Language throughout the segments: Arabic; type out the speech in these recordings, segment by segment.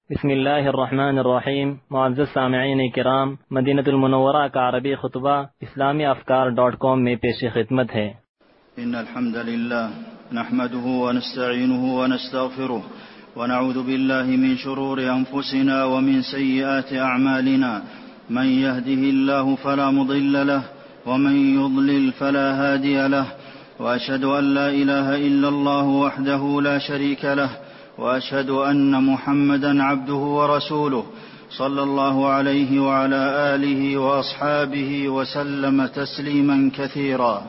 بسم اللہ الرحمن الرحیم۔ معزز سامعین کرام، مدینہ المنورہ کا عربی خطبہ اسلامی افکار.com میں پیش خدمت ہے۔ ان الحمد للہ نحمده ونستعینه ونستغفره ونعوذ بالله من شرور انفسنا ومن سیئات اعمالنا، من يهده الله فلا مضل له ومن يضلل فلا هادي له، واشهد ان لا اله الا الله وحده لا شريك له، واشهد ان محمدا عبده ورسوله صلى الله عليه وعلى اله واصحابه وسلم تسليما كثيرا.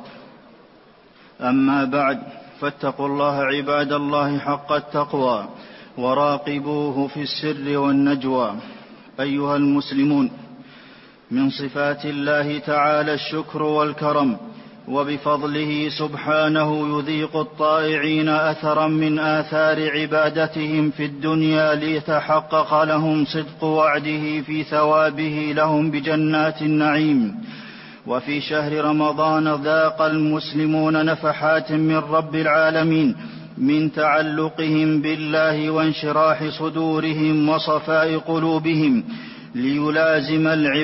اما بعد، فاتقوا الله عباد الله حق التقوى وراقبوه في السر والنجوى. ايها المسلمون، من صفات الله تعالى الشكر والكرم، وبفضله سبحانه يذيق الطائعين أثرا من آثار عبادتهم في الدنيا ليتحقق لهم صدق وعده في ثوابه لهم بجنات النعيم. وفي شهر رمضان ذاق المسلمون نفحات من رب العالمين من تعلقهم بالله وانشراح صدورهم وصفاء قلوبهم، ليلازم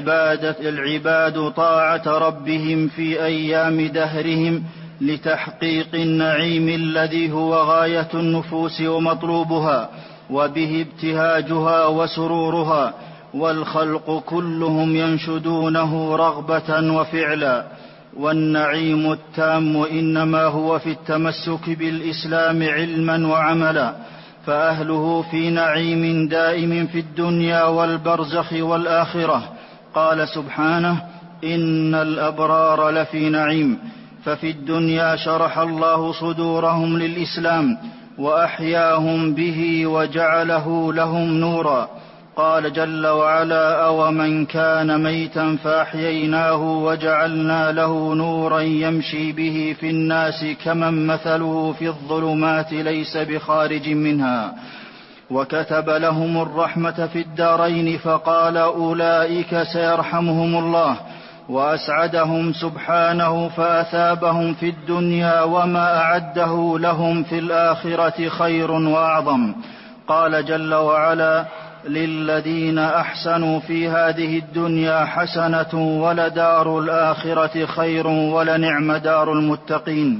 العباد طاعة ربهم في أيام دهرهم لتحقيق النعيم الذي هو غاية النفوس ومطلوبها، وبه ابتهاجها وسرورها، والخلق كلهم ينشدونه رغبة وفعلا. والنعيم التام إنما هو في التمسك بالإسلام علما وعملا، فأهله في نعيم دائم في الدنيا والبرزخ والآخرة. قال سبحانه: إن الأبرار لفي نعيم. ففي الدنيا شرح الله صدورهم للإسلام وأحياهم به وجعله لهم نورا. قال جل وعلا: أومن كان ميتا فأحييناه وجعلنا له نورا يمشي به في الناس كمن مثله في الظلمات ليس بخارج منها. وكتب لهم الرحمة في الدارين، فقال: أولئك سيرحمهم الله. وأسعدهم سبحانه فأثابهم في الدنيا وما أعده لهم في الآخرة خير وأعظم. قال جل وعلا: للذين أحسنوا في هذه الدنيا حسنة ولدار الآخرة خير ولنعم دار المتقين.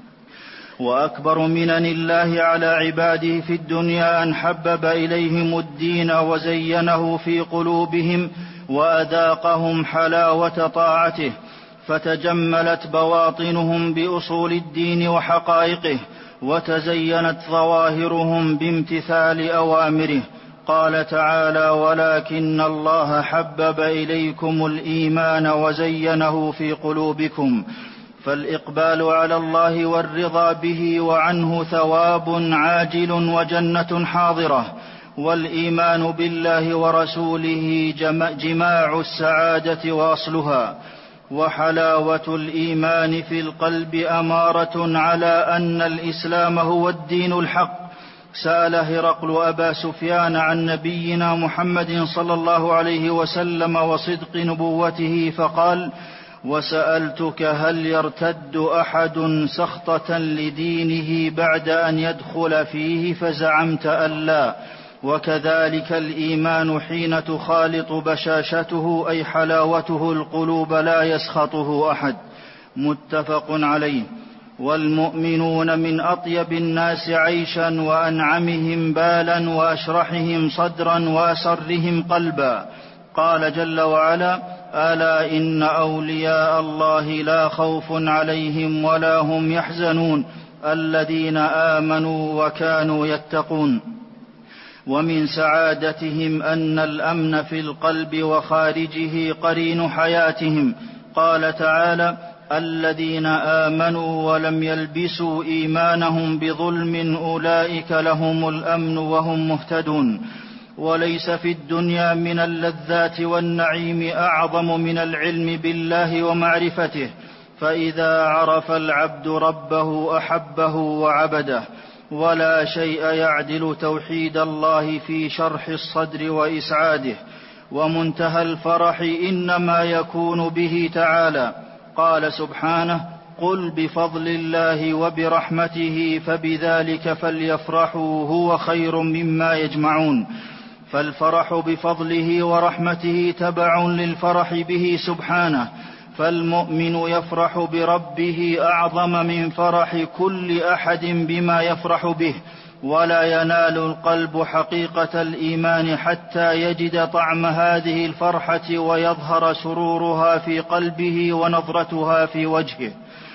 وأكبر منن الله على عباده في الدنيا أن حبب إليهم الدين وزينه في قلوبهم وأذاقهم حلاوة طاعته، فتجملت بواطنهم بأصول الدين وحقائقه، وتزينت ظواهرهم بامتثال أوامره. قال تعالى: ولكن الله حبب إليكم الإيمان وزينه في قلوبكم. فالإقبال على الله والرضا به وعنه ثواب عاجل وجنة حاضرة، والإيمان بالله ورسوله جماع السعادة وأصلها. وحلاوة الإيمان في القلب أمارة على أن الإسلام هو الدين الحق. سأل هرقل أبا سفيان عن نبينا محمد صلى الله عليه وسلم وصدق نبوته، فقال: وسألتك هل يرتد أحد سخطة لدينه بعد أن يدخل فيه، فزعمت أن لا. وكذلك الإيمان حين تخالط بشاشته أي حلاوته القلوب لا يسخطه أحد. متفق عليه. والمؤمنون من أطيب الناس عيشا وأنعمهم بالا وأشرحهم صدرا وأسرهم قلبا. قال جل وعلا: ألا إن أولياء الله لا خوف عليهم ولا هم يحزنون الذين آمنوا وكانوا يتقون. ومن سعادتهم أن الأمن في القلب وخارجه قرين حياتهم. قال تعالى: الذين آمنوا ولم يلبسوا إيمانهم بظلم أولئك لهم الأمن وهم مهتدون. وليس في الدنيا من اللذات والنعيم أعظم من العلم بالله ومعرفته، فإذا عرف العبد ربه أحبه وعبده. ولا شيء يعدل توحيد الله في شرح الصدر وإسعاده. ومنتهى الفرح إنما يكون به تعالى. قال سبحانه: قل بفضل الله وبرحمته فبذلك فليفرحوا هو خير مما يجمعون. فالفرح بفضله ورحمته تبع للفرح به سبحانه، فالمؤمن يفرح بربه أعظم من فرح كل أحد بما يفرح به، ولا ينال القلب حقيقة الإيمان حتى يجد طعم هذه الفرحة ويظهر سرورها في قلبه ونظرتها في وجهه.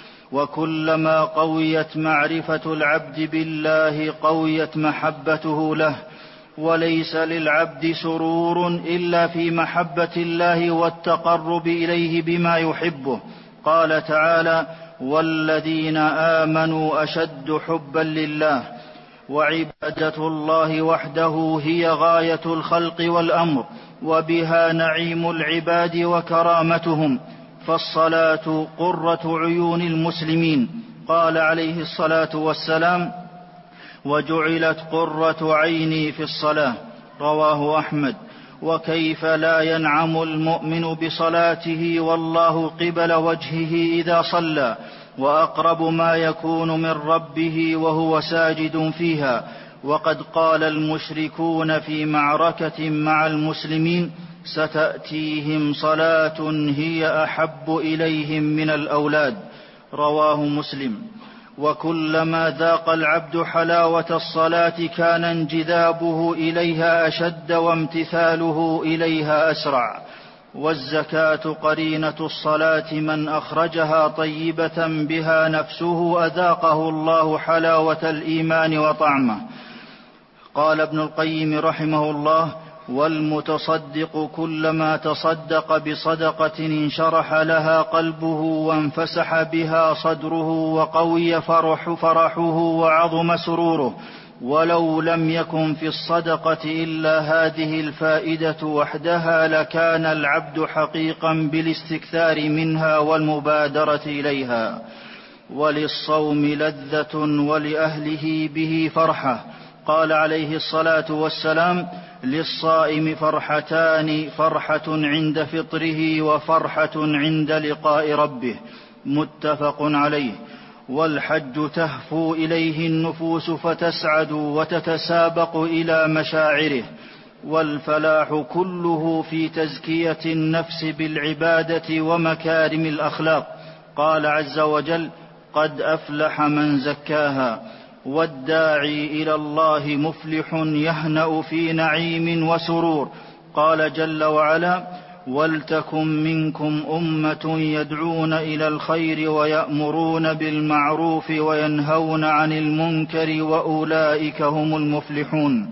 وكلما قويت معرفة العبد بالله قويت محبته له، وليس للعبد سرور إلا في محبة الله والتقرب إليه بما يحبه. قال تعالى: والذين آمنوا أشد حبا لله. وعبادة الله وحده هي غاية الخلق والأمر، وبها نعيم العباد وكرامتهم، فالصلاة قرة عيون المسلمين. قال عليه الصلاة والسلام: وجعلت قرة عيني في الصلاة. رواه أحمد. وكيف لا ينعم المؤمن بصلاته والله قبل وجهه إذا صلى، وأقرب ما يكون من ربه وهو ساجد فيها. وقد قال المشركون في معركة مع المسلمين: ستأتيهم صلاة هي أحب إليهم من الأولاد. رواه مسلم. وكلما ذاق العبد حلاوة الصلاة كان انجذابه إليها أشد وامتثاله إليها أسرع. والزكاة قرينة الصلاة، من أخرجها طيبة بها نفسه أذاقه الله حلاوة الإيمان وطعمه. قال ابن القيم رحمه الله: والمتصدق كلما تصدق بصدقة انشرح لها قلبه وانفسح بها صدره وقوي فرحه وعظم سروره، ولو لم يكن في الصدقة إلا هذه الفائدة وحدها لكان العبد حقيقا بالاستكثار منها والمبادرة إليها. وللصوم لذة ولأهله به فرحة. قال عليه الصلاة والسلام: للصائم فرحتان، فرحة عند فطره وفرحة عند لقاء ربه. متفق عليه. والحج تهفو إليه النفوس فتسعد وتتسابق إلى مشاعره. والفلاح كله في تزكية النفس بالعبادة ومكارم الأخلاق. قال عز وجل: قد أفلح من زكاها. والداعي إلى الله مفلح يهنأ في نعيم وسرور. قال جل وعلا: ولتكن منكم أمة يدعون إلى الخير ويأمرون بالمعروف وينهون عن المنكر وأولئك هم المفلحون.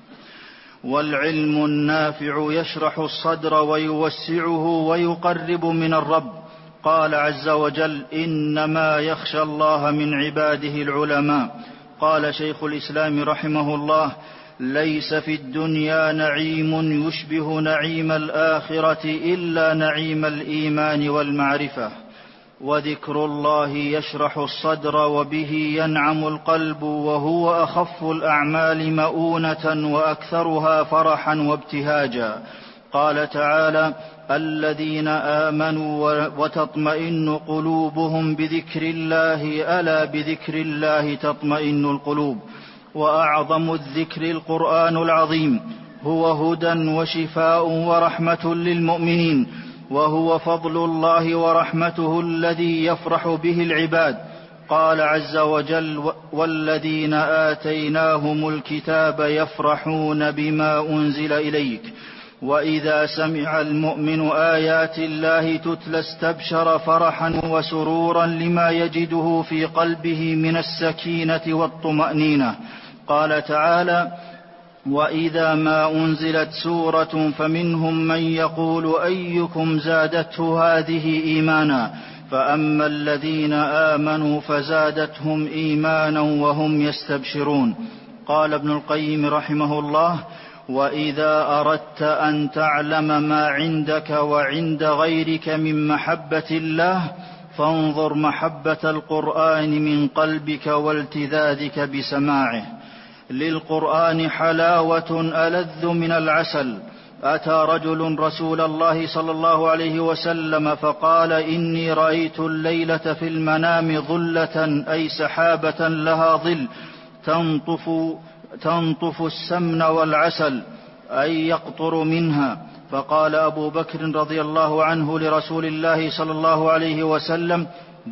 والعلم النافع يشرح الصدر ويوسعه ويقرب من الرب. قال عز وجل: إنما يخشى الله من عباده العلماء. قال شيخ الإسلام رحمه الله: ليس في الدنيا نعيم يشبه نعيم الآخرة إلا نعيم الإيمان والمعرفة. وذكر الله يشرح الصدر وبه ينعم القلب، وهو أخف الأعمال مؤونة وأكثرها فرحا وابتهاجا. قال تعالى: الذين آمنوا وتطمئن قلوبهم بذكر الله، ألا بذكر الله تطمئن القلوب. وأعظم الذكر القرآن العظيم، هو هدى وشفاء ورحمة للمؤمنين، وهو فضل الله ورحمته الذي يفرح به العباد. قال عز وجل: والذين آتيناهم الكتاب يفرحون بما أنزل إليك. وإذا سمع المؤمن آيات الله تتلى استبشر فرحا وسرورا لما يجده في قلبه من السكينة والطمأنينة. قال تعالى: وإذا ما أنزلت سورة فمنهم من يقول أيكم زادته هذه إيمانا، فأما الذين آمنوا فزادتهم إيمانا وهم يستبشرون. قال ابن القيم رحمه الله: وإذا أردت أن تعلم ما عندك وعند غيرك من محبة الله فانظر محبة القرآن من قلبك والتذاذك بسماعه. للقرآن حلاوة ألذ من العسل. أتى رجل رسول الله صلى الله عليه وسلم فقال: إني رأيت الليلة في المنام ظلة، أي سحابة لها ظل تنطف السمن والعسل. أي يقطر منها. فقال أبو بكر رضي الله عنه لرسول الله صلى الله عليه وسلم: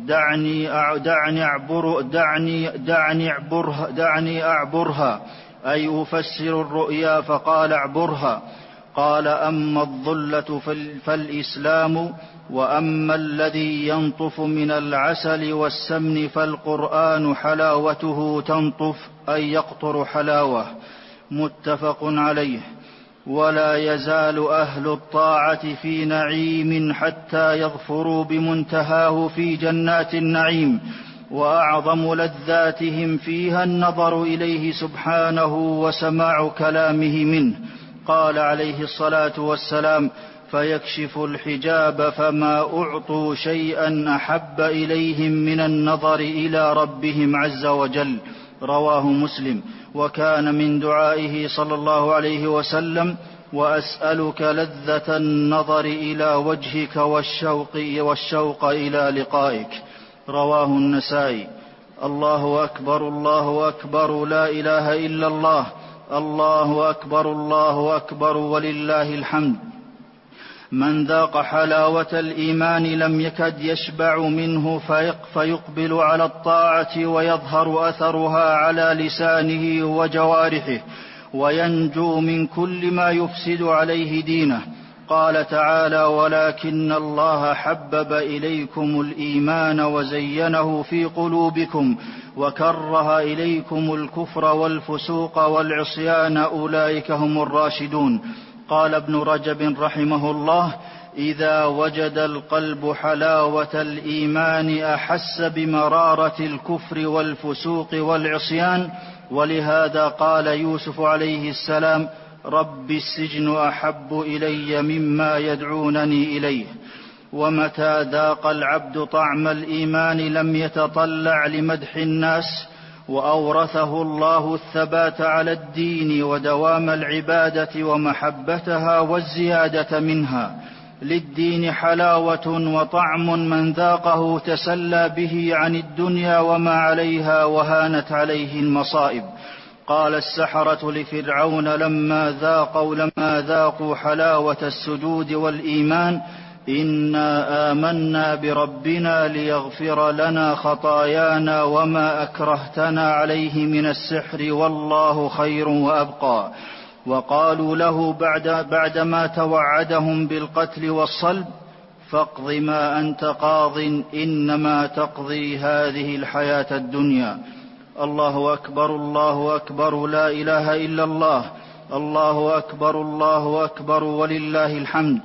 دعني أعبرها، أي أفسر الرؤيا. فقال: اعبرها. قال: أما الظلة فالإسلام، وأما الذي ينطف من العسل والسمن فالقرآن حلاوته تنطف، أي يقطر حلاوة. متفق عليه. ولا يزال أهل الطاعة في نعيم حتى يظفروا بمنتهاه في جنات النعيم، وأعظم لذاتهم فيها النظر إليه سبحانه وسماع كلامه منه. قال عليه الصلاة والسلام: فيكشف الحجاب فما أعطوا شيئا أحب إليهم من النظر إلى ربهم عز وجل. رواه مسلم. وكان من دعائه صلى الله عليه وسلم: وأسألك لذة النظر إلى وجهك والشوق إلى لقائك. رواه النسائي. الله أكبر الله أكبر، لا إله إلا الله، الله أكبر الله أكبر، ولله الحمد. من ذاق حلاوة الإيمان لم يكد يشبع منه، فيقبل على الطاعة ويظهر أثرها على لسانه وجوارحه، وينجو من كل ما يفسد عليه دينه. قال تعالى: ولكن الله حبب إليكم الإيمان وزينه في قلوبكم وكره إليكم الكفر والفسوق والعصيان، أولئك هم الراشدون. قال ابن رجب رحمه الله: إذا وجد القلب حلاوة الإيمان أحس بمرارة الكفر والفسوق والعصيان. ولهذا قال يوسف عليه السلام: رب السجن أحب إلي مما يدعونني إليه. ومتى ذاق العبد طعم الإيمان لم يتطلع لمدح الناس، وأورثه الله الثبات على الدين ودوام العبادة ومحبتها والزيادة منها. للدين حلاوة وطعم من ذاقه تسلى به عن الدنيا وما عليها وهانت عليه المصائب. قال السحرة لفرعون لما ذاقوا حلاوة السجود والإيمان: إنا آمنا بربنا ليغفر لنا خطايانا وما أكرهتنا عليه من السحر والله خير وأبقى. وقالوا له بعدما توعدهم بالقتل والصلب: فاقض ما أنت قاض إنما تقضي هذه الحياة الدنيا. الله أكبر الله أكبر، لا إله إلا الله، الله أكبر الله أكبر، ولله الحمد.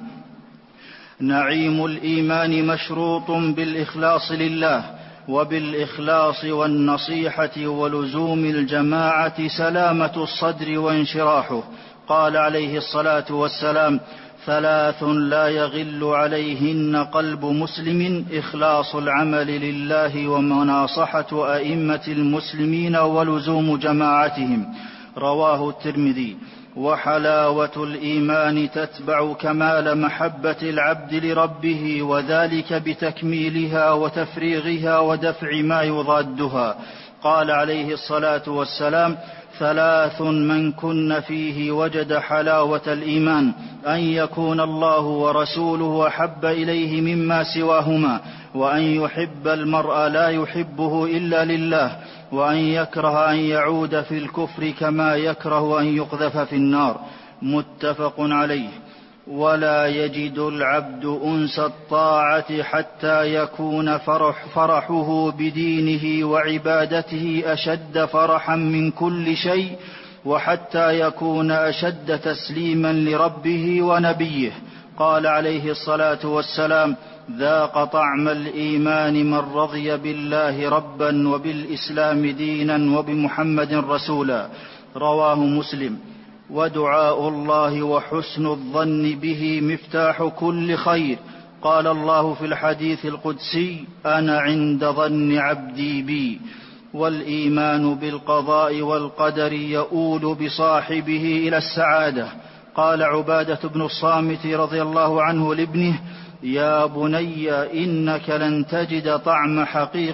نعيم الإيمان مشروط بالإخلاص لله، وبالإخلاص والنصيحة ولزوم الجماعة سلامة الصدر وانشراحه. قال عليه الصلاة والسلام: 3 لا يغل عليهن قلب مسلم: إخلاص العمل لله، ومناصحة أئمة المسلمين، ولزوم جماعتهم. رواه الترمذي. وحلاوة الإيمان تتبع كمال محبة العبد لربه، وذلك بتكميلها وتفريغها ودفع ما يضادها. قال عليه الصلاة والسلام: 3 من كن فيه وجد حلاوة الإيمان: أن يكون الله ورسوله أحب إليه مما سواهما، وأن يحب المرء لا يحبه إلا لله، وأن يكره أن يعود في الكفر كما يكره أن يقذف في النار. متفق عليه. ولا يجد العبد أنس الطاعة حتى يكون فرحه بدينه وعبادته أشد فرحا من كل شيء، وحتى يكون أشد تسليما لربه ونبيه. قال عليه الصلاة والسلام: ذاق طعم الإيمان من رضي بالله ربا وبالإسلام دينا وبمحمد رسولا. رواه مسلم. ودعاء الله وحسن الظن به مفتاح كل خير. قال الله في الحديث القدسي: أنا عند ظن عبدي بي. والإيمان بالقضاء والقدر يؤول بصاحبه إلى السعادة. قال عبادة بن الصامت رضي الله عنه لابنه: يا بني إنك لن تجد طعم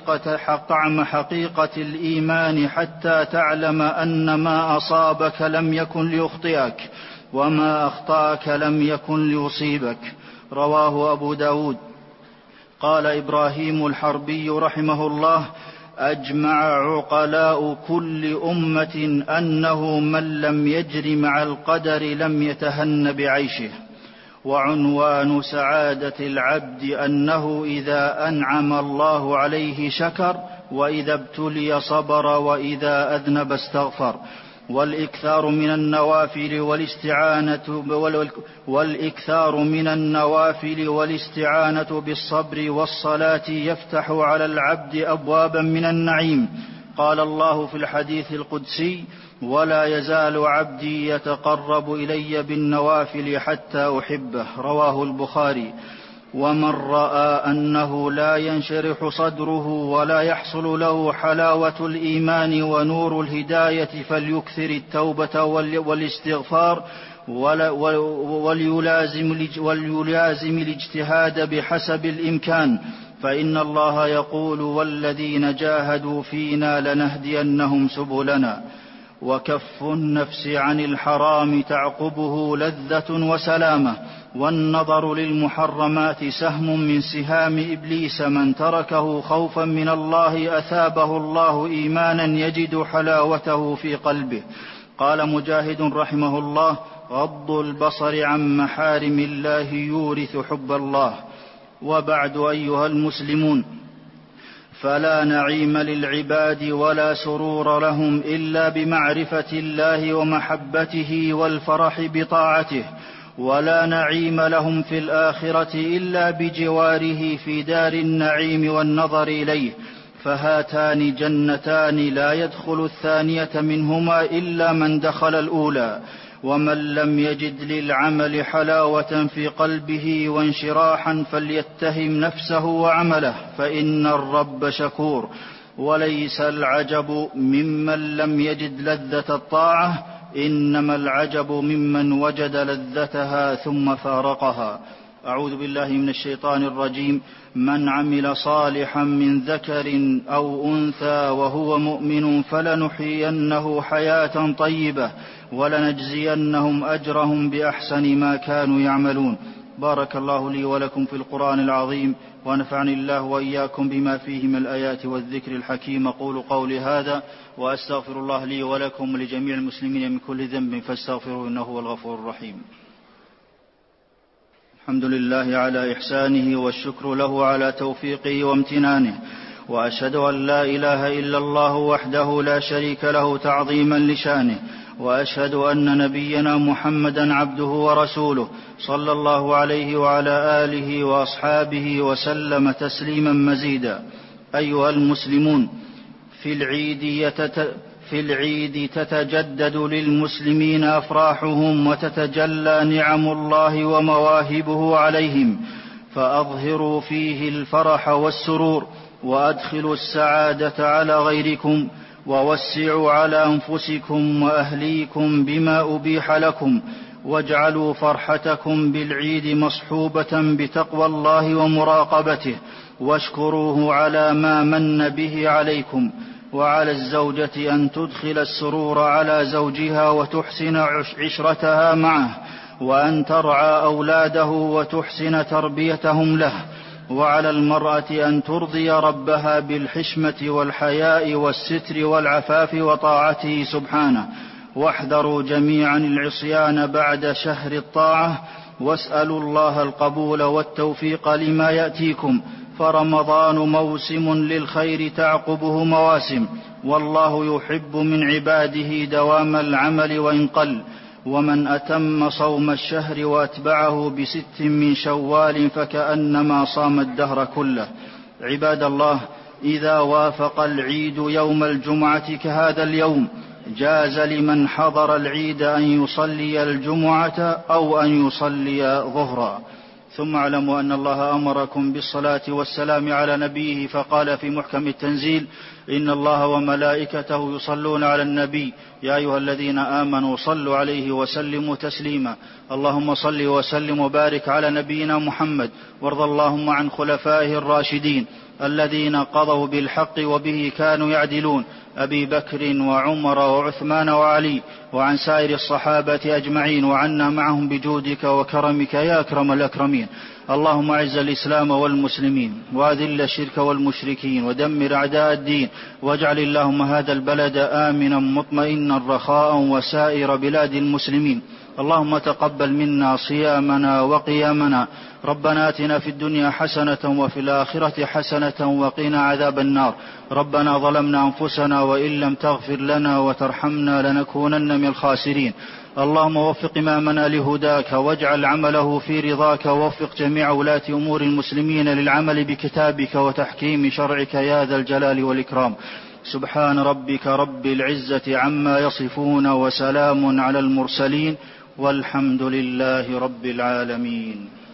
حقيقة الإيمان حتى تعلم أن ما أصابك لم يكن ليخطئك، وما أخطأك لم يكن ليصيبك. رواه أبو داود. قال إبراهيم الحربي رحمه الله: أجمع عقلاء كل أمة أنه من لم يجر مع القدر لم يتهن بعيشه. وعنوان سعادة العبد أنه إذا أنعم الله عليه شكر، وإذا ابتلي صبر، وإذا أذنب استغفر. والإكثار من النوافل والاستعانة بالصبر والصلاة يفتح على العبد أبوابا من النعيم. قال الله في الحديث القدسي: ولا يزال عبدي يتقرب إلي بالنوافل حتى أحبه. رواه البخاري. ومن رأى أنه لا ينشرح صدره ولا يحصل له حلاوة الإيمان ونور الهداية فليكثر التوبة والاستغفار، وليلازم الاجتهاد بحسب الإمكان، فإن الله يقول: والذين جاهدوا فينا لنهدينهم سبلنا. وكف النفس عن الحرام تعقبه لذة وسلامة. والنظر للمحرمات سهم من سهام إبليس، من تركه خوفا من الله أثابه الله إيمانا يجد حلاوته في قلبه. قال مجاهد رحمه الله: غض البصر عن محارم الله يورث حب الله. وبعد، أيها المسلمون، فلا نعيم للعباد ولا سرور لهم إلا بمعرفة الله ومحبته والفرح بطاعته، ولا نعيم لهم في الآخرة إلا بجواره في دار النعيم والنظر إليه. فهاتان جنتان لا يدخل الثانية منهما إلا من دخل الأولى. ومن لم يجد للعمل حلاوة في قلبه وانشراحا فليتهم نفسه وعمله، فإن الرب شكور. وليس العجب ممن لم يجد لذة الطاعة، إنما العجب ممن وجد لذتها ثم فارقها. أعوذ بالله من الشيطان الرجيم. من عمل صالحا من ذكر أو أنثى وهو مؤمن فلنحيينه حياة طيبة ولنجزينهم أجرهم بأحسن ما كانوا يعملون. بارك الله لي ولكم في القرآن العظيم، ونفعني الله وإياكم بما فيه من الآيات والذكر الحكيم. أقول قولي هذا وأستغفر الله لي ولكم ولجميع المسلمين من كل ذنب فاستغفروه إنه هو الغفور الرحيم. الحمد لله على إحسانه، والشكر له على توفيقه وامتنانه، وأشهد أن لا إله إلا الله وحده لا شريك له تعظيما لشانه، وأشهد أن نبينا محمدا عبده ورسوله صلى الله عليه وعلى آله وأصحابه وسلم تسليما مزيدا. أيها المسلمون، في العيد تتجدد للمسلمين أفراحهم وتتجلى نعم الله ومواهبه عليهم، فأظهروا فيه الفرح والسرور، وأدخلوا السعادة على غيركم، ووسعوا على أنفسكم وأهليكم بما أبيح لكم، واجعلوا فرحتكم بالعيد مصحوبة بتقوى الله ومراقبته، واشكروه على ما من به عليكم. وعلى الزوجة أن تدخل السرور على زوجها وتحسن عشرتها معه، وأن ترعى أولاده وتحسن تربيتهم له. وعلى المرأة أن ترضي ربها بالحشمة والحياء والستر والعفاف وطاعته سبحانه. واحذروا جميعا العصيان بعد شهر الطاعة، واسألوا الله القبول والتوفيق لما يأتيكم، فرمضان موسم للخير تعقبه مواسم، والله يحب من عباده دوام العمل وإن قل. ومن أتم صوم الشهر وأتبعه ب6 من شوال فكأنما صام الدهر كله. عباد الله، إذا وافق العيد يوم الجمعة كهذا اليوم جاز لمن حضر العيد أن يصلي الجمعة أو أن يصلي ظهرا. ثم اعلموا أن الله أمركم بالصلاة والسلام على نبيه، فقال في محكم التنزيل: إن الله وملائكته يصلون على النبي يا أيها الذين آمنوا صلوا عليه وسلموا تسليما. اللهم صل وسلم وبارك على نبينا محمد، وارض اللهم عن خلفائه الراشدين الذين قضوا بالحق وبه كانوا يعدلون، أبي بكر وعمر وعثمان وعلي، وعن سائر الصحابة أجمعين، وعنا معهم بجودك وكرمك يا أكرم الأكرمين. اللهم أعز الإسلام والمسلمين، وأذل الشرك والمشركين، ودمر أعداء الدين، واجعل اللهم هذا البلد آمنا مطمئنا رخاء وسائر بلاد المسلمين. اللهم تقبل منا صيامنا وقيامنا. ربنا آتنا في الدنيا حسنة وفي الآخرة حسنة وقنا عذاب النار. ربنا ظلمنا أنفسنا وإن لم تغفر لنا وترحمنا لنكونن من الخاسرين. اللهم وفق إمامنا لهداك، واجعل عمله في رضاك، ووفق جميع ولاة أمور المسلمين للعمل بكتابك وتحكيم شرعك يا ذا الجلال والإكرام. سبحان ربك رب العزة عما يصفون، وسلام على المرسلين، والحمد لله رب العالمين.